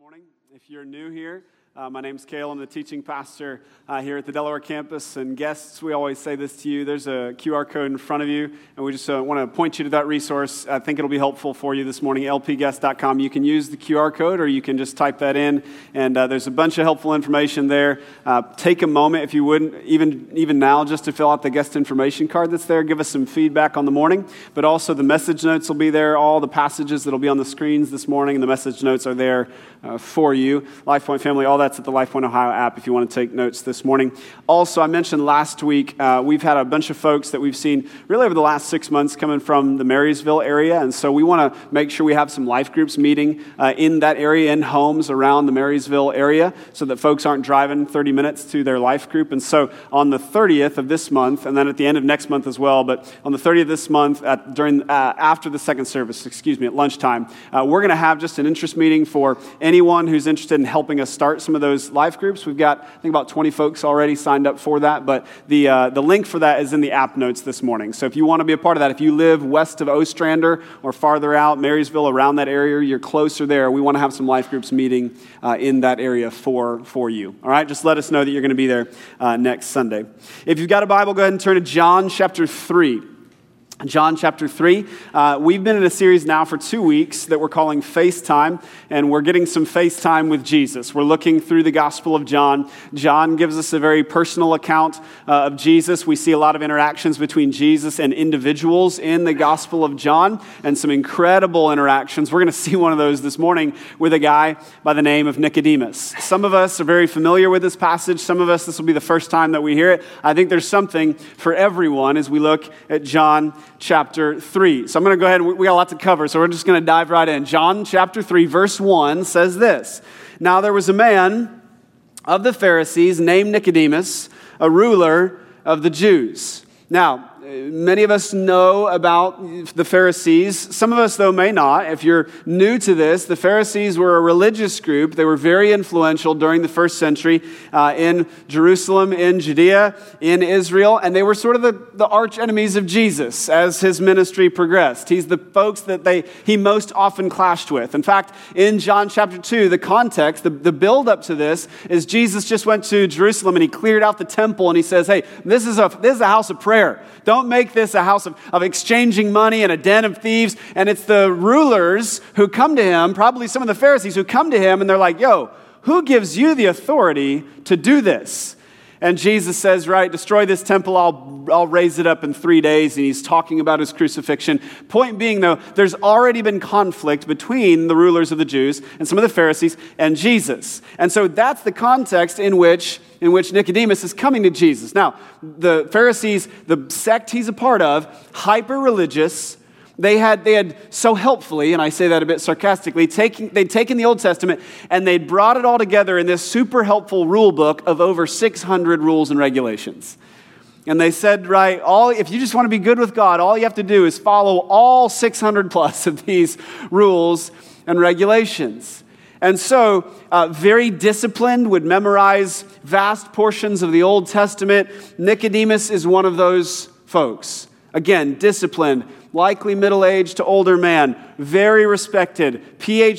morning. If you're new here, my name's Cale. I'm the teaching pastor here at the Delaware campus. And guests, we always say this to you. There's a QR code in front of you, and we just want to point you to that resource. I think it'll be helpful for you this morning, lpguest.com. You can use the QR code, or you can just type that in, and there's a bunch of helpful information there. Take a moment, if you would, even now, just to fill out the guest information card that's there. Give us some feedback on the morning, but also the message notes will be there. All the passages that'll be on the screens this morning, and the message notes are there for you. LifePoint family, all that's at the LifePoint Ohio app if you want to take notes this morning. Also, I mentioned last week, we've had a bunch of folks that we've seen really over the last 6 months coming from the Marysville area, and so we want to make sure we have some life groups meeting in that area, in homes around the Marysville area, so that folks aren't driving 30 minutes to their life group. And so on the 30th of this month, and then at the end of next month as well, but on the 30th of this month, after the second service, at lunchtime, we're going to have just an interest meeting for anyone who's interested in helping us start some of those life groups. We've got, I think, about 20 folks already signed up for that, but the link for that is in the app notes this morning. So if you want to be a part of that, if you live west of Ostrander or farther out, Marysville, around that area, you're closer there, we want to have some life groups meeting in that area for you. All right, just let us know that you're going to be there next Sunday. If you've got a Bible, go ahead and turn to John chapter 3. John chapter 3. We've been in a series now for 2 weeks that we're calling FaceTime, and we're getting some FaceTime with Jesus. We're looking through the Gospel of John. John gives us a very personal account of Jesus. We see a lot of interactions between Jesus and individuals in the Gospel of John, and some incredible interactions. We're going to see one of those this morning with a guy by the name of Nicodemus. Some of us are very familiar with this passage. Some of us, this will be the first time that we hear it. I think there's something for everyone as we look at John chapter 3. So I'm going to go ahead, and we got a lot to cover, so we're just going to dive right in. John chapter 3, verse 1 says this: "Now there was a man of the Pharisees named Nicodemus, a ruler of the Jews." Now, many of us know about the Pharisees. Some of us, though, may not. If you're new to this, the Pharisees were a religious group. They were very influential during the first century in Jerusalem, in Judea, in Israel, and they were sort of the arch enemies of Jesus as his ministry progressed. He's the folks that he most often clashed with. In fact, in John chapter 2, the context, the build-up to this is Jesus just went to Jerusalem and he cleared out the temple and he says, "Hey, this is a house of prayer. Don't make this a house of exchanging money and a den of thieves." And it's the rulers who come to him, probably some of the Pharisees who come to him, and they're like, "Yo, who gives you the authority to do this?" And Jesus says, right, "Destroy this temple, I'll raise it up in 3 days." And he's talking about his crucifixion. Point being, though, there's already been conflict between the rulers of the Jews and some of the Pharisees and Jesus. And so that's the context in which Nicodemus is coming to Jesus. Now, the Pharisees, the sect he's a part of, hyper-religious. They had so helpfully, and I say that a bit sarcastically, they'd taken the Old Testament and they'd brought it all together in this super helpful rule book of over 600 rules and regulations. And they said, right, if you just want to be good with God, all you have to do is follow all 600 plus of these rules and regulations. And so, very disciplined, would memorize vast portions of the Old Testament. Nicodemus is one of those folks. Again, disciplined, likely middle-aged to older man, very respected,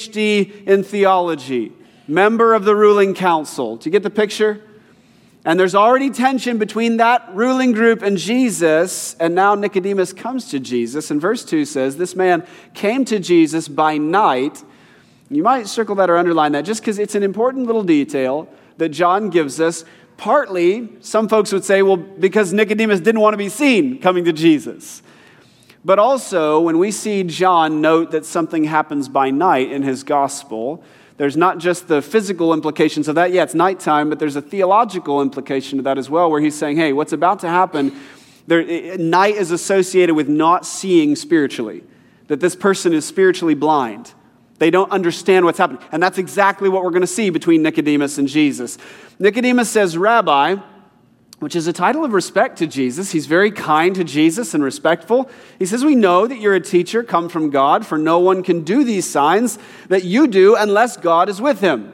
PhD in theology, member of the ruling council. Do you get the picture? And there's already tension between that ruling group and Jesus, and now Nicodemus comes to Jesus. And verse 2 says, this man came to Jesus by night. You might circle that or underline that just because it's an important little detail that John gives us. Partly, some folks would say, well, because Nicodemus didn't want to be seen coming to Jesus. But also, when we see John note that something happens by night in his gospel, there's not just the physical implications of that. Yeah, it's nighttime, but there's a theological implication to that as well, where he's saying, hey, what's about to happen, night is associated with not seeing spiritually, that this person is spiritually blind. They don't understand what's happening. And that's exactly what we're going to see between Nicodemus and Jesus. Nicodemus says, "Rabbi," which is a title of respect to Jesus. He's very kind to Jesus and respectful. He says, "We know that you're a teacher come from God, for no one can do these signs that you do unless God is with him."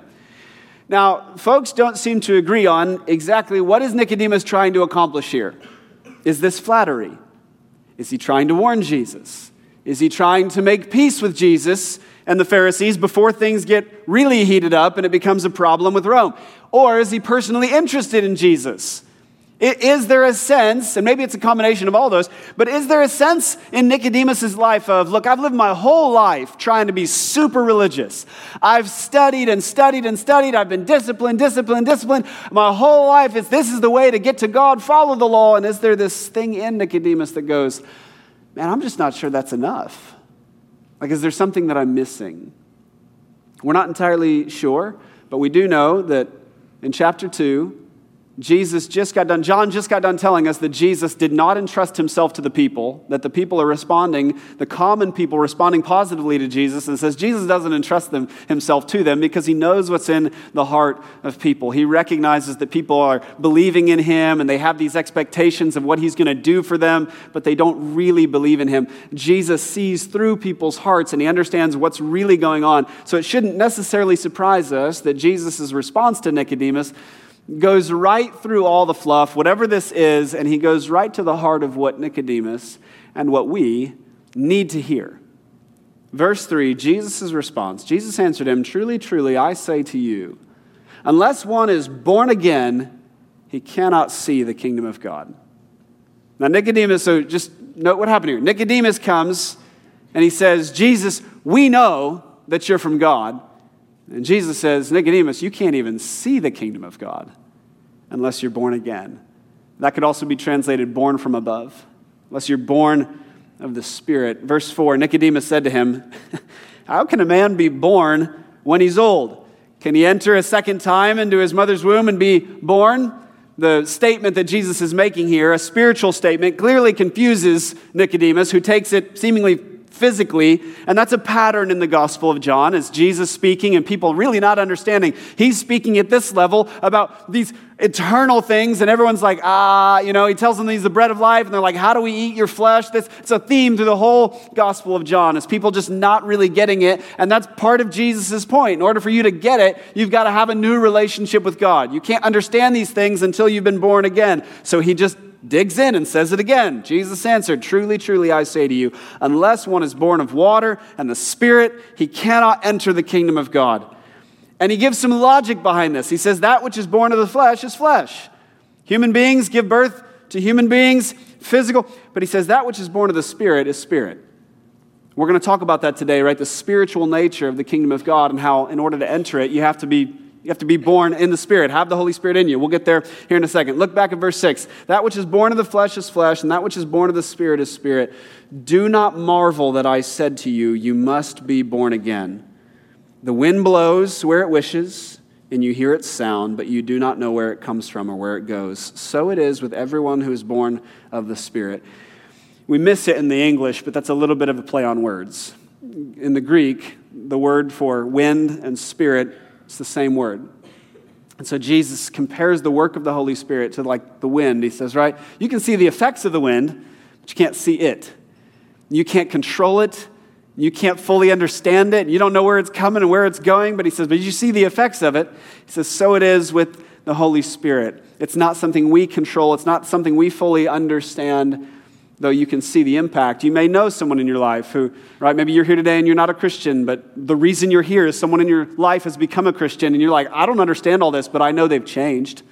Now, folks don't seem to agree on exactly what is Nicodemus trying to accomplish here. Is this flattery? Is he trying to warn Jesus? Is he trying to make peace with Jesus and the Pharisees before things get really heated up and it becomes a problem with Rome? Or is he personally interested in Jesus? Is there a sense, and maybe it's a combination of all those, but is there a sense in Nicodemus' life of, look, I've lived my whole life trying to be super religious. I've studied and studied and studied. I've been disciplined. My whole life this is the way to get to God, follow the law. And is there this thing in Nicodemus that goes, man, I'm just not sure that's enough. Like, is there something that I'm missing? We're not entirely sure, but we do know that in chapter 2, John just got done telling us that Jesus did not entrust himself to the people, that the people are responding, the common people responding positively to Jesus, and says Jesus doesn't entrust himself to them because he knows what's in the heart of people. He recognizes that people are believing in him and they have these expectations of what he's going to do for them, but they don't really believe in him. Jesus sees through people's hearts and he understands what's really going on. So it shouldn't necessarily surprise us that Jesus' response to Nicodemus goes right through all the fluff, whatever this is, and he goes right to the heart of what Nicodemus and what we need to hear. Verse 3, Jesus' response. Jesus answered him, "Truly, truly, I say to you, unless one is born again, he cannot see the kingdom of God." Now Nicodemus, so just note what happened here. Nicodemus comes and he says, "Jesus, we know that you're from God." And Jesus says, "Nicodemus, you can't even see the kingdom of God unless you're born again." That could also be translated born from above, unless you're born of the Spirit. Verse 4, Nicodemus said to him, "How can a man be born when he's old? Can he enter a second time into his mother's womb and be born?" The statement that Jesus is making here, a spiritual statement, clearly confuses Nicodemus, who takes it seemingly physically, and that's a pattern in the Gospel of John, as Jesus speaking and people really not understanding. He's speaking at this level about these eternal things, and everyone's like, he tells them he's the bread of life, and they're like, how do we eat your flesh? It's a theme through the whole Gospel of John, is people just not really getting it, and that's part of Jesus' point. In order for you to get it, you've got to have a new relationship with God. You can't understand these things until you've been born again. So he just digs in and says it again. Jesus answered, "Truly, truly, I say to you, unless one is born of water and the Spirit, he cannot enter the kingdom of God." And he gives some logic behind this. He says, that which is born of the flesh is flesh. Human beings give birth to human beings, physical. But he says, that which is born of the Spirit is spirit. We're going to talk about that today, right? The spiritual nature of the kingdom of God and how in order to enter it, you have to be born in the Spirit, have the Holy Spirit in you. We'll get there here in a second. Look back at verse 6. That which is born of the flesh is flesh, and that which is born of the Spirit is spirit. Do not marvel that I said to you, you must be born again. The wind blows where it wishes, and you hear its sound, but you do not know where it comes from or where it goes. So it is with everyone who is born of the Spirit. We miss it in the English, but that's a little bit of a play on words. In the Greek, the word for wind and spirit, it's the same word. And so Jesus compares the work of the Holy Spirit to like the wind. He says, right, you can see the effects of the wind, but you can't see it. You can't control it. You can't fully understand it. You don't know where it's coming and where it's going, but he says, but you see the effects of it. He says, so it is with the Holy Spirit. It's not something we control. It's not something we fully understand, though you can see the impact. You may know someone in your life who, right, maybe you're here today and you're not a Christian, but the reason you're here is someone in your life has become a Christian, and you're like, I don't understand all this, but I know they've changed.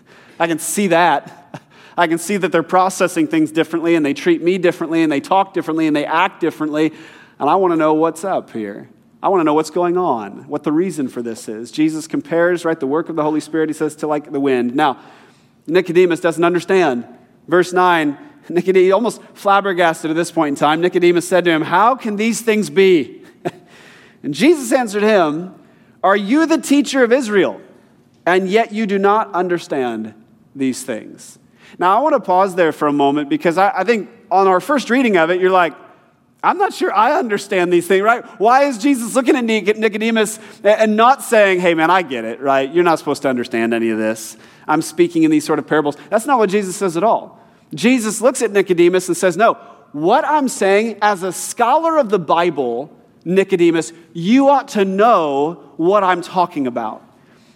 I can see that. I can see that they're processing things differently, and they treat me differently, and they talk differently, and they act differently, and I want to know what's up here. I want to know what's going on, what the reason for this is. Jesus compares, right, the work of the Holy Spirit, he says, to like the wind. Now, Nicodemus doesn't understand. Verse 9, Nicodemus, almost flabbergasted at this point in time, Nicodemus said to him, how can these things be? And Jesus answered him, are you the teacher of Israel, and yet you do not understand these things? Now, I want to pause there for a moment, because I think on our first reading of it, you're like, I'm not sure I understand these things, right? Why is Jesus looking at Nicodemus and not saying, hey, man, I get it, right? You're not supposed to understand any of this. I'm speaking in these sort of parables. That's not what Jesus says at all. Jesus looks at Nicodemus and says, no, what I'm saying as a scholar of the Bible, Nicodemus, you ought to know what I'm talking about.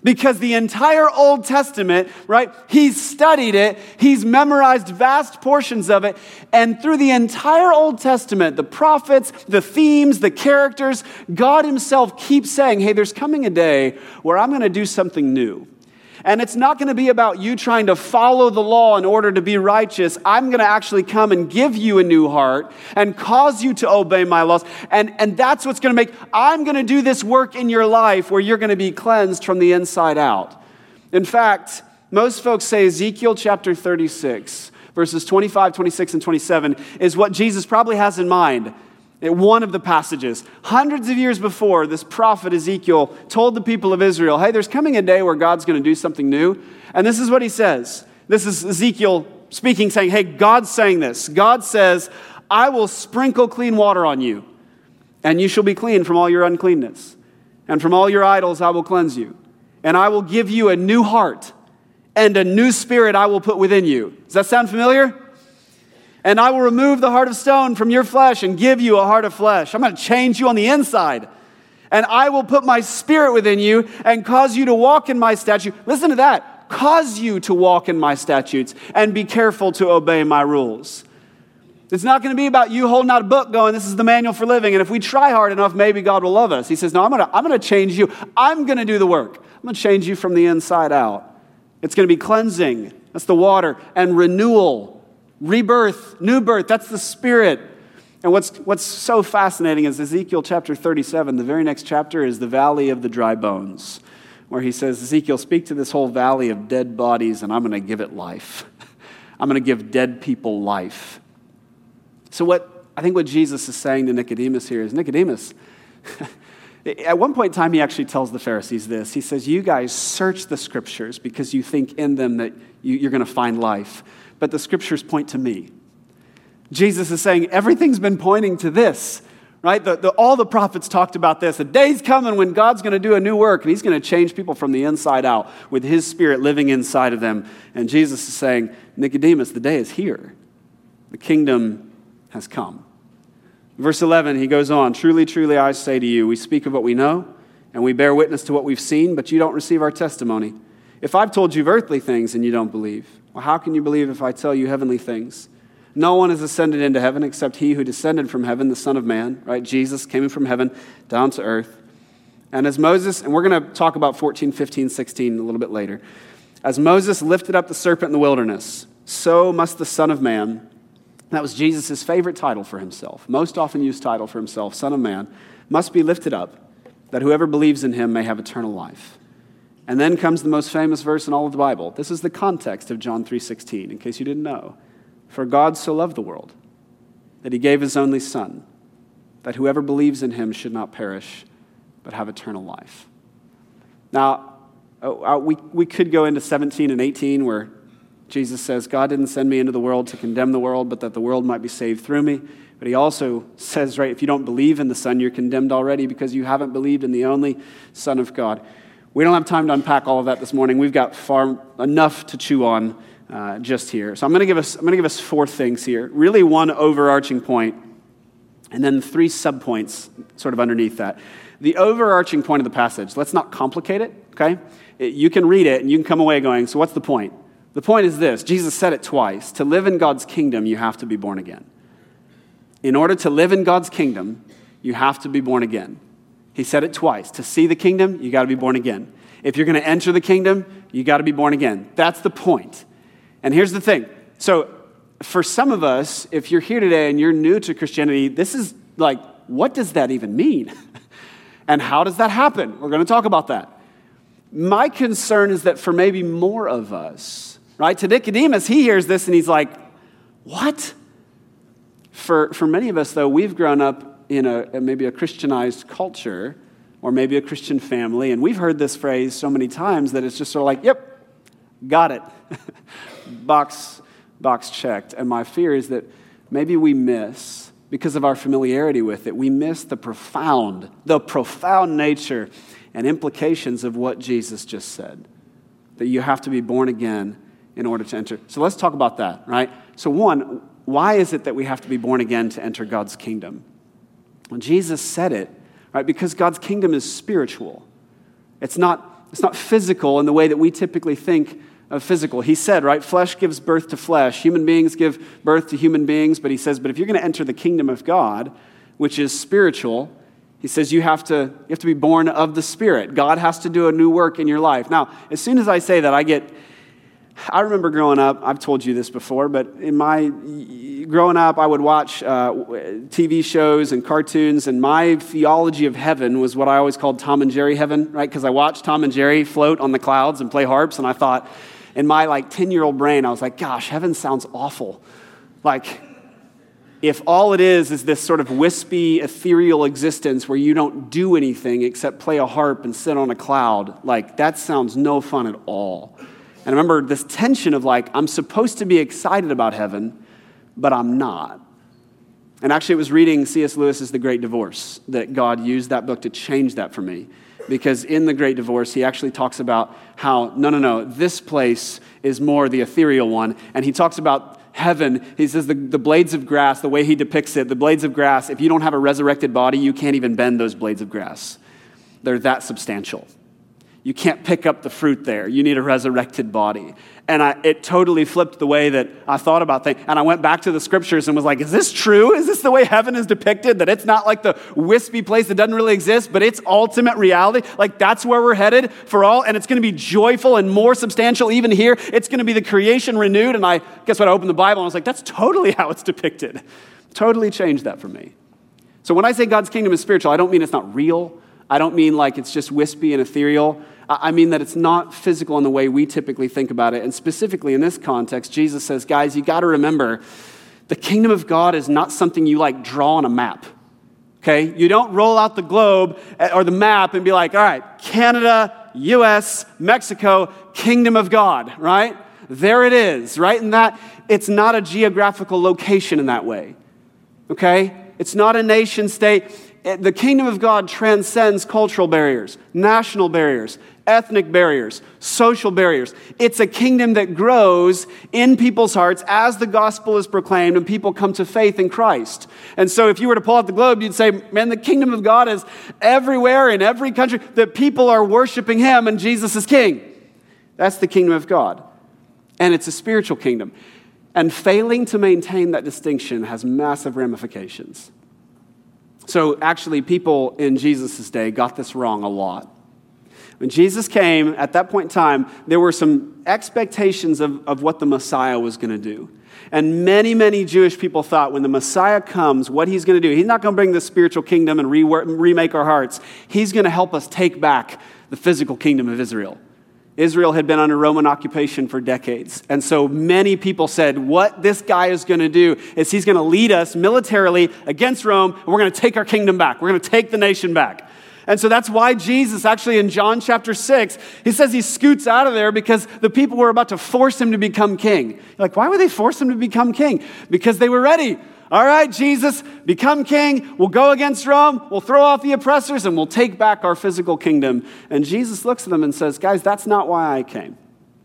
Because the entire Old Testament, right, he's studied it, he's memorized vast portions of it, and through the entire Old Testament, the prophets, the themes, the characters, God himself keeps saying, hey, there's coming a day where I'm going to do something new. And it's not going to be about you trying to follow the law in order to be righteous. I'm going to actually come and give you a new heart and cause you to obey my laws. And that's what's going to make, I'm going to do this work in your life where you're going to be cleansed from the inside out. In fact, most folks say Ezekiel chapter 36, verses 25, 26, and 27 is what Jesus probably has in mind. One of the passages. Hundreds of years before, this prophet Ezekiel told the people of Israel, hey, there's coming a day where God's going to do something new. And this is what he says. This is Ezekiel speaking, saying, hey, God's saying this. God says, I will sprinkle clean water on you, and you shall be clean from all your uncleanness. And from all your idols I will cleanse you. And I will give you a new heart, and a new spirit I will put within you. Does that sound familiar? And I will remove the heart of stone from your flesh and give you a heart of flesh. I'm going to change you on the inside. And I will put my spirit within you and cause you to walk in my statutes. Listen to that. Cause you to walk in my statutes and be careful to obey my rules. It's not going to be about you holding out a book going, this is the manual for living. And if we try hard enough, maybe God will love us. He says, no, I'm going to change you. I'm going to do the work. I'm going to change you from the inside out. It's going to be cleansing. That's the water. And renewal. Rebirth, new birth, that's the Spirit. And what's so fascinating is Ezekiel chapter 37, the very next chapter is the valley of the dry bones, where he says, Ezekiel, speak to this whole valley of dead bodies, and I'm going to give it life. I'm going to give dead people life. So I think what Jesus is saying to Nicodemus here is, Nicodemus, at one point in time, he actually tells the Pharisees this. He says, you guys search the Scriptures because you think in them that you're going to find life. But the Scriptures point to me. Jesus is saying everything's been pointing to this, right? All the prophets talked about this. A day's coming when God's going to do a new work, and he's going to change people from the inside out with his Spirit living inside of them. And Jesus is saying, Nicodemus, the day is here. The kingdom has come. Verse 11, he goes on, truly, truly, I say to you, we speak of what we know, and we bear witness to what we've seen, but you don't receive our testimony. If I've told you earthly things and you don't believe, well, how can you believe if I tell you heavenly things? No one has ascended into heaven except he who descended from heaven, the Son of Man, right? Jesus came from heaven down to earth. And as Moses, and we're going to talk about 14, 15, 16 a little bit later. As Moses lifted up the serpent in the wilderness, so must the Son of Man, that was Jesus' favorite title for himself, most often used title for himself, Son of Man, must be lifted up, that whoever believes in him may have eternal life. And then comes the most famous verse in all of the Bible. This is the context of John 3:16, in case you didn't know. For God so loved the world that he gave his only Son, that whoever believes in him should not perish, but have eternal life. Now, we could go into 17 and 18 where Jesus says, God didn't send me into the world to condemn the world, but that the world might be saved through me. But he also says, right, if you don't believe in the Son, you're condemned already because you haven't believed in the only Son of God. We don't have time to unpack all of that this morning. We've got far enough to chew on just here. So I'm going to give us four things here. Really one overarching point, and then three subpoints sort of underneath that. The overarching point of the passage, let's not complicate it, okay? You can read it and you can come away going, so what's the point? The point is this. Jesus said it twice. To live in God's kingdom, you have to be born again. In order to live in God's kingdom, you have to be born again. He said it twice. To see the kingdom, you got to be born again. If you're going to enter the kingdom, you got to be born again. That's the point. And here's the thing. So for some of us, if you're here today and you're new to Christianity, this is like, what does that even mean? And how does that happen? We're going to talk about that. My concern is that for maybe more of us, right? To Nicodemus, he hears this and he's like, what? For many of us, though, we've grown up in maybe a Christianized culture or maybe a Christian family, and we've heard this phrase so many times that it's just sort of like, yep, got it. box checked. And my fear is that maybe we miss, because of our familiarity with it, we miss the profound nature and implications of what Jesus just said, that you have to be born again in order to enter. So let's talk about that, right? So one, why is it that we have to be born again to enter God's kingdom? Well, Jesus said it, right? Because God's kingdom is spiritual. It's not physical in the way that we typically think of physical. He said, right, flesh gives birth to flesh. Human beings give birth to human beings. But he says, but if you're going to enter the kingdom of God, which is spiritual, he says you have to be born of the Spirit. God has to do a new work in your life. Now, as soon as I say that, I remember growing up, I've told you this before, but growing up, I would watch TV shows and cartoons, and my theology of heaven was what I always called Tom and Jerry heaven, right? Because I watched Tom and Jerry float on the clouds and play harps, and I thought, in my 10-year-old brain, I was like, gosh, heaven sounds awful. If all it is this sort of wispy, ethereal existence where you don't do anything except play a harp and sit on a cloud, that sounds no fun at all. And I remember this tension of I'm supposed to be excited about heaven, but I'm not. And actually, it was reading C.S. Lewis's The Great Divorce that God used that book to change that for me. Because in The Great Divorce, he actually talks about how, no, this place is more the ethereal one. And he talks about heaven. He says the blades of grass, the way he depicts it, the blades of grass, if you don't have a resurrected body, you can't even bend those blades of grass. They're that substantial. You can't pick up the fruit there. You need a resurrected body. And it totally flipped the way that I thought about things. And I went back to the scriptures and was like, is this true? Is this the way heaven is depicted? That it's not like the wispy place that doesn't really exist, but it's ultimate reality? That's where we're headed for all. And it's going to be joyful and more substantial even here. It's going to be the creation renewed. And I opened the Bible and I was like, that's totally how it's depicted. Totally changed that for me. So when I say God's kingdom is spiritual, I don't mean it's not real. I don't mean it's just wispy and ethereal. I mean that it's not physical in the way we typically think about it. And specifically in this context, Jesus says, guys, you got to remember, the kingdom of God is not something you draw on a map. Okay? You don't roll out the globe or the map and be like, all right, Canada, U.S., Mexico, kingdom of God, right? There it is, right? And that it's not a geographical location in that way. Okay? It's not a nation state. The kingdom of God transcends cultural barriers, national barriers, ethnic barriers, social barriers. It's a kingdom that grows in people's hearts as the gospel is proclaimed and people come to faith in Christ. And so if you were to pull out the globe, you'd say, man, the kingdom of God is everywhere in every country that people are worshiping him and Jesus is king. That's the kingdom of God. And it's a spiritual kingdom. And failing to maintain that distinction has massive ramifications. So actually, people in Jesus' day got this wrong a lot. When Jesus came, at that point in time, there were some expectations of what the Messiah was going to do. And many, many Jewish people thought when the Messiah comes, what he's going to do, he's not going to bring the spiritual kingdom and remake our hearts. He's going to help us take back the physical kingdom of Israel. Israel had been under Roman occupation for decades. And so many people said, what this guy is going to do is he's going to lead us militarily against Rome, and we're going to take our kingdom back. We're going to take the nation back. And so that's why Jesus, actually in John chapter 6, he says he scoots out of there because the people were about to force him to become king. You're like, why would they force him to become king? Because they were ready. All right, Jesus, become king. We'll go against Rome. We'll throw off the oppressors and we'll take back our physical kingdom. And Jesus looks at them and says, guys, that's not why I came.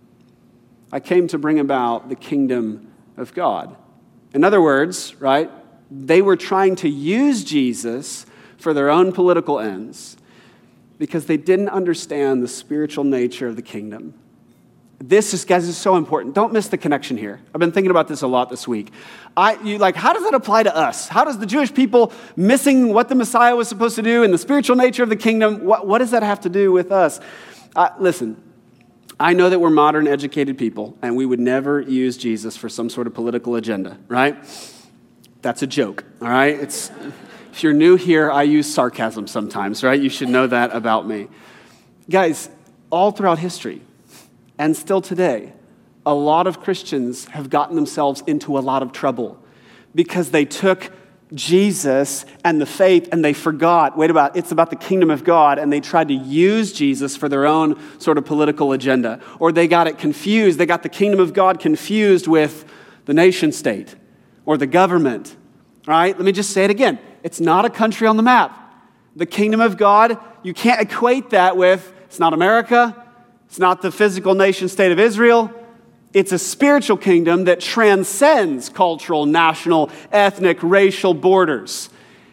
I came to bring about the kingdom of God. In other words, right, they were trying to use Jesus for their own political ends because they didn't understand the spiritual nature of the kingdom. This is so important. Don't miss the connection here. I've been thinking about this a lot this week. How does that apply to us? How does the Jewish people missing what the Messiah was supposed to do and the spiritual nature of the kingdom, what does that have to do with us? Listen, I know that we're modern, educated people, and we would never use Jesus for some sort of political agenda, right? That's a joke, all right? If you're new here, I use sarcasm sometimes, right? You should know that about me. Guys, all throughout history, and still today, a lot of Christians have gotten themselves into a lot of trouble because they took Jesus and the faith and they forgot, it's about the kingdom of God, and they tried to use Jesus for their own sort of political agenda. Or they got it confused. They got the kingdom of God confused with the nation state or the government, right? Let me just say it again. It's not a country on the map. The kingdom of God, you can't equate that with, it's not America, it's not the physical nation state of Israel. It's a spiritual kingdom that transcends cultural, national, ethnic, racial borders.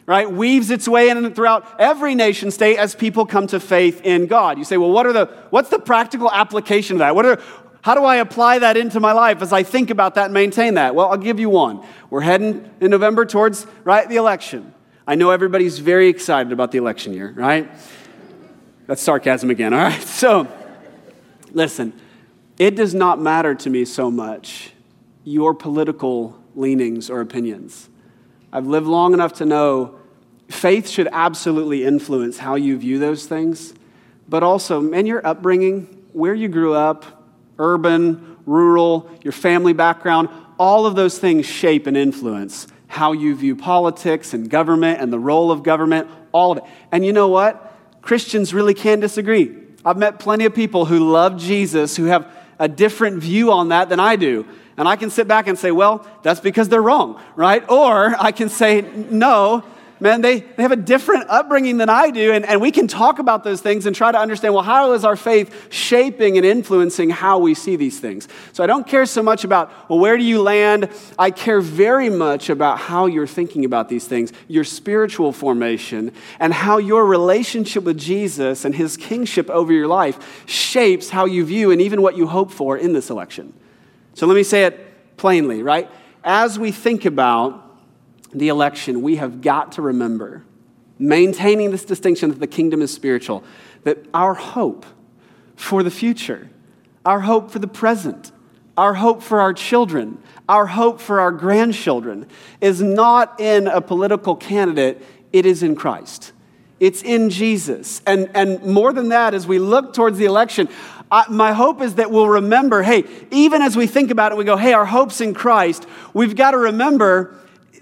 right? Weaves its way in and throughout every nation state as people come to faith in God. You say, well, what's the practical application of that? How do I apply that into my life as I think about that and maintain that? Well, I'll give you one. We're heading in November towards, right, the election. I know everybody's very excited about the election year, right? That's sarcasm again, all right? So, listen, it does not matter to me so much your political leanings or opinions. I've lived long enough to know faith should absolutely influence how you view those things, but also, man, your upbringing, where you grew up, urban, rural, your family background, all of those things shape and influence how you view politics and government and the role of government, all of it. And you know what? Christians really can disagree. I've met plenty of people who love Jesus who have a different view on that than I do. And I can sit back and say, well, that's because they're wrong, right? Or I can say, no, man, they have a different upbringing than I do, and we can talk about those things and try to understand, well, how is our faith shaping and influencing how we see these things? So I don't care so much about, well, where do you land? I care very much about how you're thinking about these things, your spiritual formation, and how your relationship with Jesus and his kingship over your life shapes how you view and even what you hope for in this election. So let me say it plainly, right? As we think about the election, we have got to remember, maintaining this distinction that the kingdom is spiritual, that our hope for the future, our hope for the present, our hope for our children, our hope for our grandchildren is not in a political candidate, it is in Christ. It's in Jesus. And more than that, as we look towards the election, my hope is that we'll remember, hey, even as we think about it, we go, hey, our hope's in Christ, we've got to remember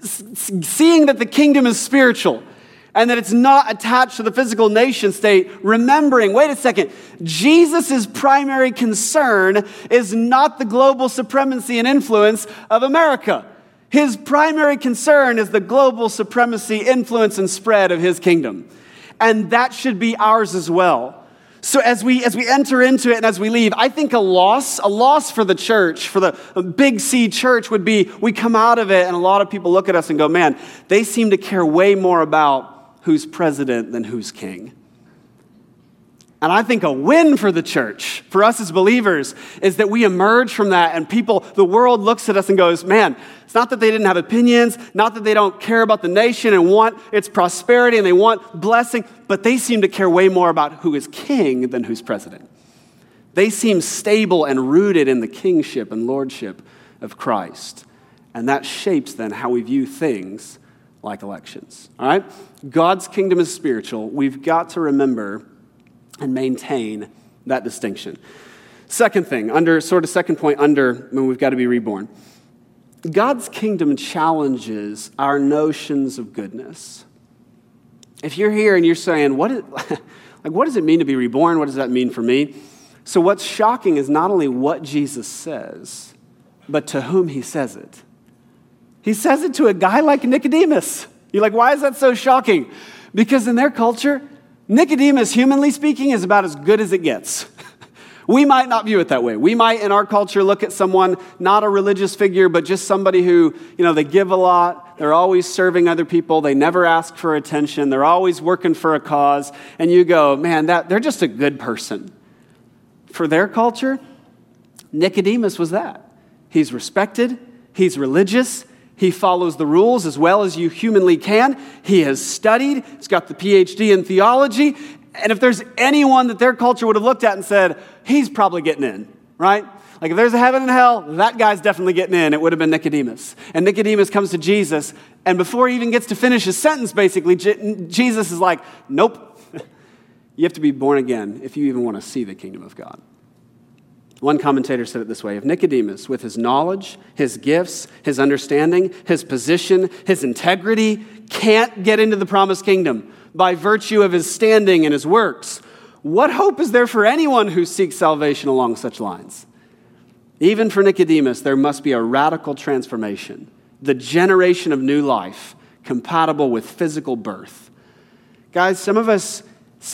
seeing that the kingdom is spiritual and that it's not attached to the physical nation state, remembering, wait a second, Jesus' primary concern is not the global supremacy and influence of America. His primary concern is the global supremacy, influence, and spread of his kingdom. And that should be ours as well. So as we enter into it and as we leave, I think a loss for the church, for the Big C church would be we come out of it and a lot of people look at us and go, man, they seem to care way more about who's president than who's king. And I think a win for the church, for us as believers, is that we emerge from that and the world looks at us and goes, man, it's not that they didn't have opinions, not that they don't care about the nation and want its prosperity and they want blessing, but they seem to care way more about who is king than who's president. They seem stable and rooted in the kingship and lordship of Christ. And that shapes then how we view things like elections. All right? God's kingdom is spiritual. We've got to remember and maintain that distinction. Second thing, second point when we've got to be reborn. God's kingdom challenges our notions of goodness. If you're here and you're saying, what does it mean to be reborn? What does that mean for me? So what's shocking is not only what Jesus says, but to whom he says it. He says it to a guy like Nicodemus. You're like, why is that so shocking? Because in their culture, Nicodemus, humanly speaking, is about as good as it gets. We might not view it that way. We might, in our culture, look at someone, not a religious figure, but just somebody who, they give a lot. They're always serving other people. They never ask for attention. They're always working for a cause. And you go, man, they're just a good person. For their culture, Nicodemus was that. He's respected. He's religious. He follows the rules as well as you humanly can. He has studied. He's got the PhD in theology. And if there's anyone that their culture would have looked at and said, he's probably getting in, right? Like if there's a heaven and hell, that guy's definitely getting in. It would have been Nicodemus. And Nicodemus comes to Jesus, and before he even gets to finish his sentence, basically, Jesus is like, nope. You have to be born again if you even want to see the kingdom of God. One commentator said it this way: if Nicodemus, with his knowledge, his gifts, his understanding, his position, his integrity, can't get into the promised kingdom by virtue of his standing and his works, what hope is there for anyone who seeks salvation along such lines? Even for Nicodemus, there must be a radical transformation, the generation of new life compatible with physical birth. Guys, some of us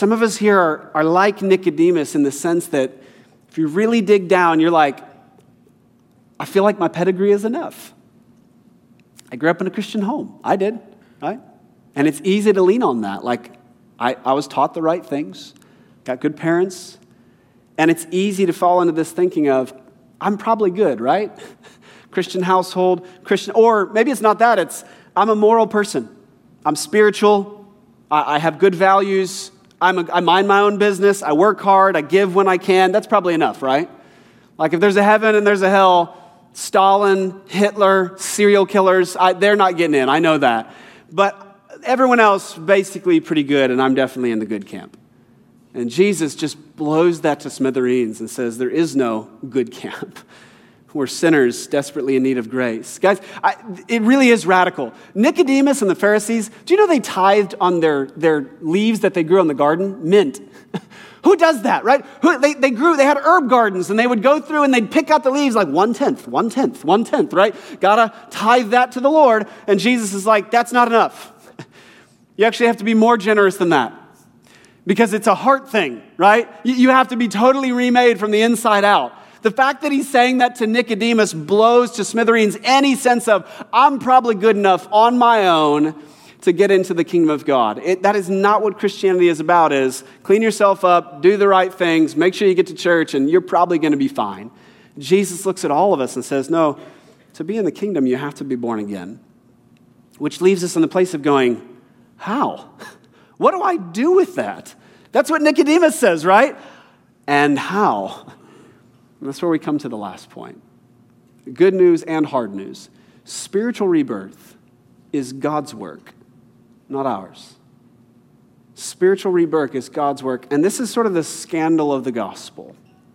here are like Nicodemus in the sense that if you really dig down, you're like, I feel like my pedigree is enough. I grew up in a Christian home. I did, right? And it's easy to lean on that. Like, I was taught the right things, got good parents, and it's easy to fall into this thinking of, I'm probably good, right? Christian household, Christian, or maybe it's not that, it's I'm a moral person. I'm spiritual, I have good values, I mind my own business, I work hard, I give when I can. That's probably enough, right? Like if there's a heaven and there's a hell, Stalin, Hitler, serial killers, they're not getting in, I know that. But everyone else basically pretty good, and I'm definitely in the good camp. And Jesus just blows that to smithereens and says there is no good camp. We're sinners desperately in need of grace. Guys, it really is radical. Nicodemus and the Pharisees, do you know they tithed on their leaves that they grew in the garden? Mint. Who does that, right? They had herb gardens, and they would go through and they'd pick out the leaves like 1/10, right? Gotta tithe that to the Lord. And Jesus is like, that's not enough. You actually have to be more generous than that. Because it's a heart thing, right? You have to be totally remade from the inside out. The fact that he's saying that to Nicodemus blows to smithereens any sense of, I'm probably good enough on my own to get into the kingdom of God. That is not what Christianity is about, is clean yourself up, do the right things, make sure you get to church, and you're probably going to be fine. Jesus looks at all of us and says, no, to be in the kingdom, you have to be born again. Which leaves us in the place of going, how? What do I do with that? That's what Nicodemus says, right? And how? And that's where we come to the last point. Good news and hard news. Spiritual rebirth is God's work, not ours. Spiritual rebirth is God's work. And this is sort of the scandal of the gospel.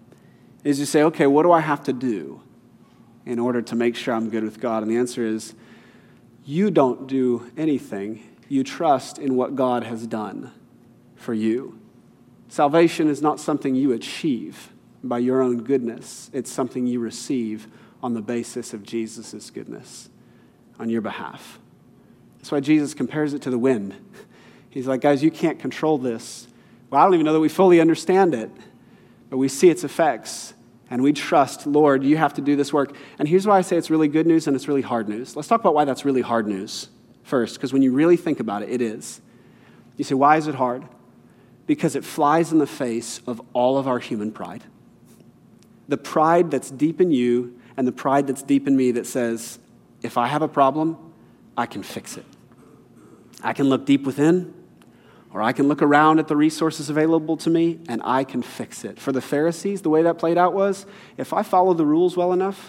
Is you say, okay, what do I have to do in order to make sure I'm good with God? And the answer is, you don't do anything. You trust in what God has done for you. Salvation is not something you achieve by your own goodness. It's something you receive on the basis of Jesus' goodness on your behalf. That's why Jesus compares it to the wind. He's like, guys, you can't control this. Well, I don't even know that we fully understand it, but we see its effects, and we trust, Lord, you have to do this work. And here's why I say it's really good news and it's really hard news. Let's talk about why that's really hard news first, because when you really think about it, it is. You say, why is it hard? Because it flies in the face of all of our human pride. The pride that's deep in you and the pride that's deep in me that says, if I have a problem, I can fix it. I can look deep within, or I can look around at the resources available to me, and I can fix it. For the Pharisees, the way that played out was, if I follow the rules well enough,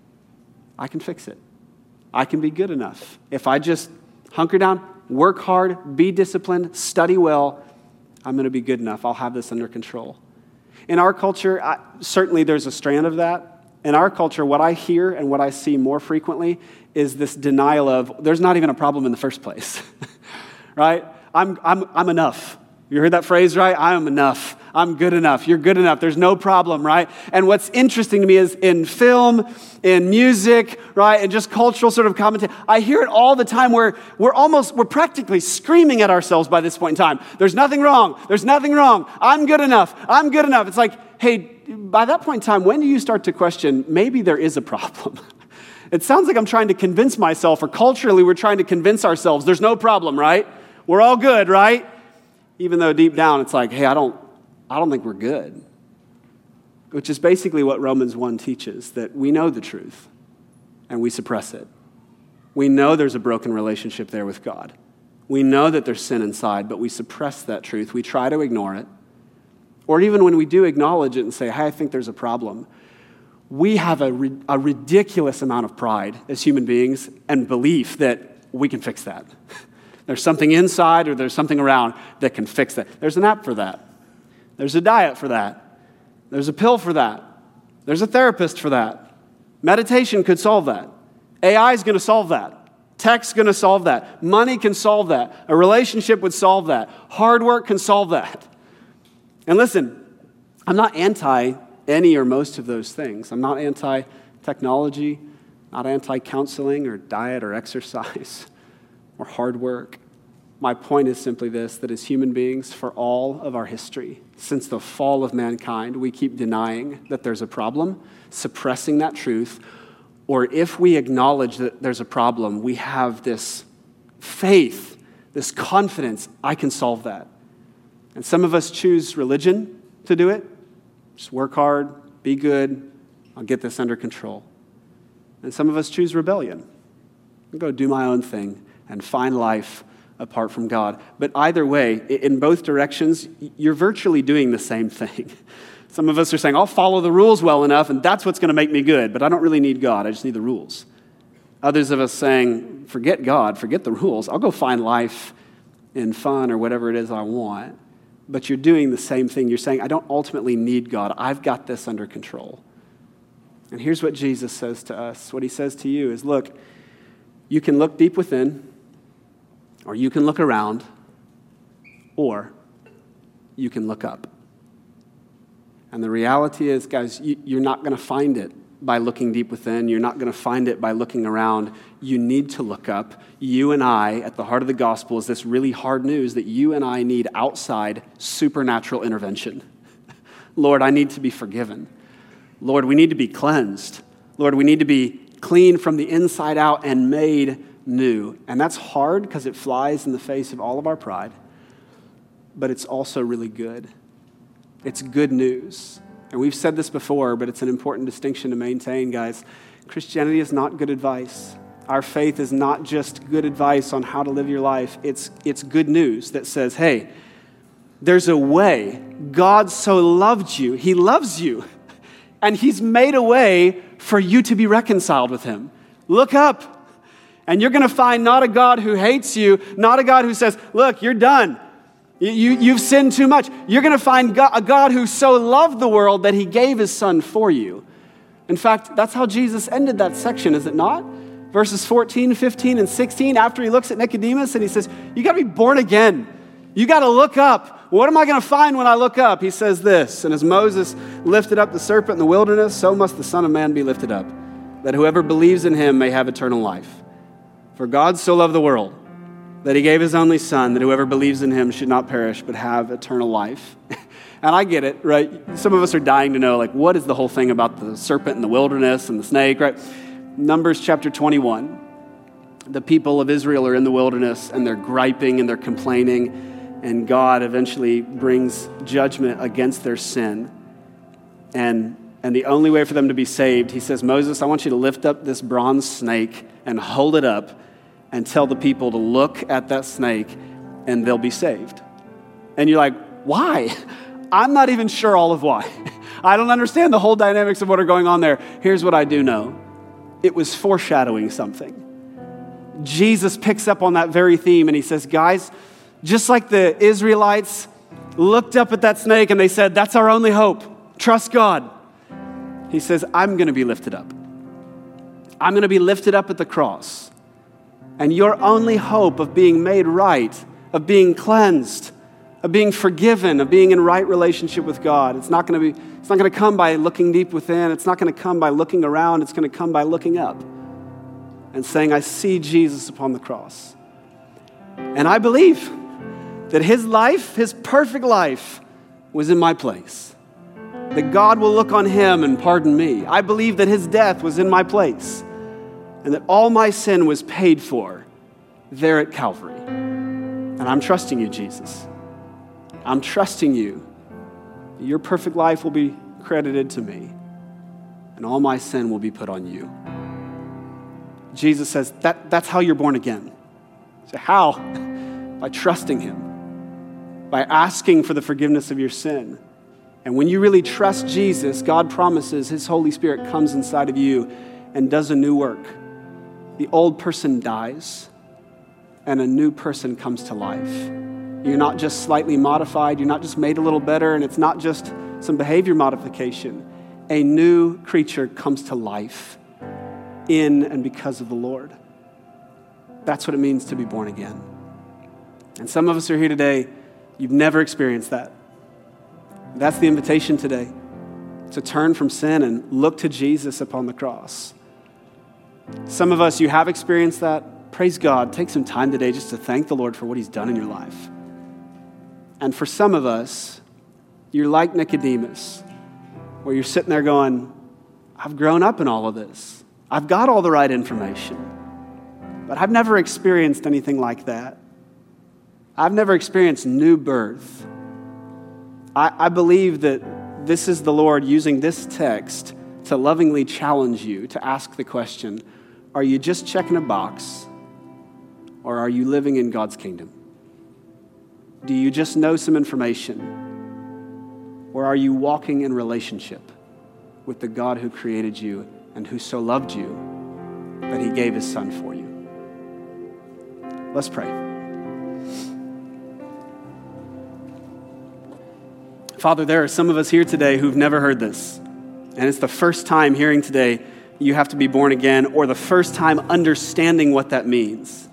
I can fix it. I can be good enough. If I just hunker down, work hard, be disciplined, study well, I'm going to be good enough. I'll have this under control. In our culture, certainly there's a strand of that. In our culture, what I hear and what I see more frequently is this denial of, there's not even a problem in the first place, right? I'm enough. You heard that phrase, right? I am enough. I'm good enough. You're good enough. There's no problem, right? And what's interesting to me is in film, in music, right, and just cultural sort of commentary, I hear it all the time where we're practically screaming at ourselves by this point in time. There's nothing wrong. There's nothing wrong. I'm good enough. I'm good enough. It's like, hey, by that point in time, when do you start to question, maybe there is a problem? It sounds like I'm trying to convince myself, or culturally we're trying to convince ourselves there's no problem, right? We're all good, right? Even though deep down it's like, hey, I don't think we're good. Which is basically what Romans 1 teaches, that we know the truth and we suppress it. We know there's a broken relationship there with God. We know that there's sin inside, but we suppress that truth. We try to ignore it. Or even when we do acknowledge it and say, hey, I think there's a problem, we have a ridiculous amount of pride as human beings and belief that we can fix that. There's something inside or there's something around that can fix that. There's an app for that. There's a diet for that. There's a pill for that. There's a therapist for that. Meditation could solve that. AI is going to solve that. Tech's going to solve that. Money can solve that. A relationship would solve that. Hard work can solve that. And listen, I'm not anti any or most of those things. I'm not anti-technology, not anti-counseling or diet or exercise or hard work. My point is simply this, that as human beings, for all of our history, since the fall of mankind, we keep denying that there's a problem, suppressing that truth, or if we acknowledge that there's a problem, we have this faith this confidence, I can solve that. And some of us choose religion to do it. Just work hard, be good, I'll get this under control. And some of us choose rebellion. I'll go do my own thing and find life apart from God. But either way, in both directions, you're virtually doing the same thing. Some of us are saying, I'll follow the rules well enough, and that's what's going to make me good, but I don't really need God, I just need the rules. Others of us saying, forget God, forget the rules, I'll go find life in fun or whatever it is I want. But you're doing the same thing. You're saying, I don't ultimately need God, I've got this under control. And here's what Jesus says to us. What he says to you is, look, you can look deep within, or you can look around, or you can look up. And the reality is, guys, you're not going to find it by looking deep within. You're not going to find it by looking around. You need to look up. You and I, at the heart of the gospel, is this really hard news that you and I need outside supernatural intervention. Lord, I need to be forgiven. Lord, we need to be cleansed. Lord, we need to be clean from the inside out and made new. And that's hard because it flies in the face of all of our pride. But it's also really good. It's good news. And we've said this before, but it's an important distinction to maintain, guys. Christianity is not good advice. Our faith is not just good advice on how to live your life. It's good news that says, hey, there's a way. God so loved you. He loves you. And he's made a way for you to be reconciled with him. Look up. And you're going to find not a God who hates you, not a God who says, look, you're done. You've sinned too much. You're going to find a God who so loved the world that he gave his son for you. In fact, that's how Jesus ended that section, is it not? Verses 14, 15, and 16, after he looks at Nicodemus and he says, you got to be born again. You got to look up. What am I going to find when I look up? He says this, and as Moses lifted up the serpent in the wilderness, so must the Son of Man be lifted up, that whoever believes in him may have eternal life. For God so loved the world that he gave his only son, that whoever believes in him should not perish, but have eternal life. And I get it, right? Some of us are dying to know, like, what is the whole thing about the serpent in the wilderness and the snake, right? Numbers chapter 21. The people of Israel are in the wilderness, and they're griping and they're complaining, and God eventually brings judgment against their sin. And the only way for them to be saved, he says, Moses, I want you to lift up this bronze snake and hold it up and tell the people to look at that snake and they'll be saved. And you're like, why? I'm not even sure all of why. I don't understand the whole dynamics of what are going on there. Here's what I do know. It was foreshadowing something. Jesus picks up on that very theme and he says, guys, just like the Israelites looked up at that snake and they said, that's our only hope. Trust God. He says, I'm going to be lifted up. I'm going to be lifted up at the cross. And your only hope of being made right, of being cleansed, of being forgiven, of being in right relationship with God, it's not going to come by looking deep within. It's not going to come by looking around. It's going to come by looking up and saying, I see Jesus upon the cross. And I believe that his life, his perfect life, was in my place. That God will look on him and pardon me. I believe that his death was in my place. And that all my sin was paid for there at Calvary. And I'm trusting you, Jesus. I'm trusting you. Your perfect life will be credited to me. And all my sin will be put on you. Jesus says, that's how you're born again. So how? By trusting him. By asking for the forgiveness of your sin. And when you really trust Jesus, God promises his Holy Spirit comes inside of you and does a new work. The old person dies, and a new person comes to life. You're not just slightly modified. You're not just made a little better, and it's not just some behavior modification. A new creature comes to life in and because of the Lord. That's what it means to be born again. And some of us are here today, you've never experienced that. That's the invitation today, to turn from sin and look to Jesus upon the cross. Some of us, you have experienced that. Praise God. Take some time today just to thank the Lord for what he's done in your life. And for some of us, you're like Nicodemus, where you're sitting there going, I've grown up in all of this. I've got all the right information, but I've never experienced anything like that. I've never experienced new birth. I believe that this is the Lord using this text to lovingly challenge you to ask the question, are you just checking a box, or are you living in God's kingdom? Do you just know some information, or are you walking in relationship with the God who created you and who so loved you that he gave his son for you? Let's pray. Father, there are some of us here today who've never heard this, and it's the first time hearing today you have to be born again, or the first time understanding what that means.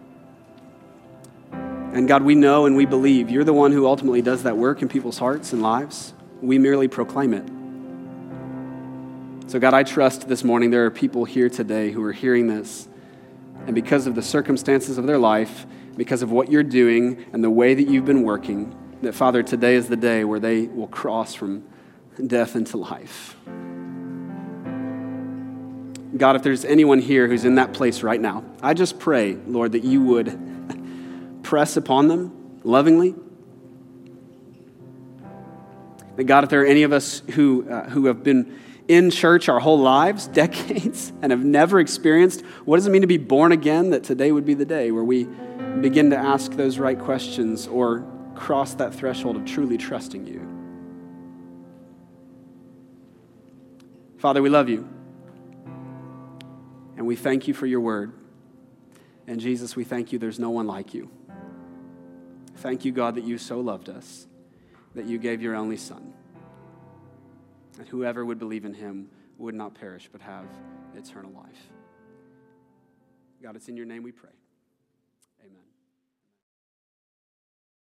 And God, we know and we believe you're the one who ultimately does that work in people's hearts and lives. We merely proclaim it. So God, I trust this morning there are people here today who are hearing this, and because of the circumstances of their life, because of what you're doing and the way that you've been working, that, Father, today is the day where they will cross from death into life. God, if there's anyone here who's in that place right now, I just pray, Lord, that you would press upon them lovingly. That, God, if there are any of us who have been in church our whole lives, decades, and have never experienced what does it mean to be born again, that today would be the day where we begin to ask those right questions or cross that threshold of truly trusting you. Father, we love you. And we thank you for your word. And Jesus, we thank you there's no one like you. Thank you, God, that you so loved us, that you gave your only son. And whoever would believe in him would not perish but have eternal life. God, it's in your name we pray. Amen.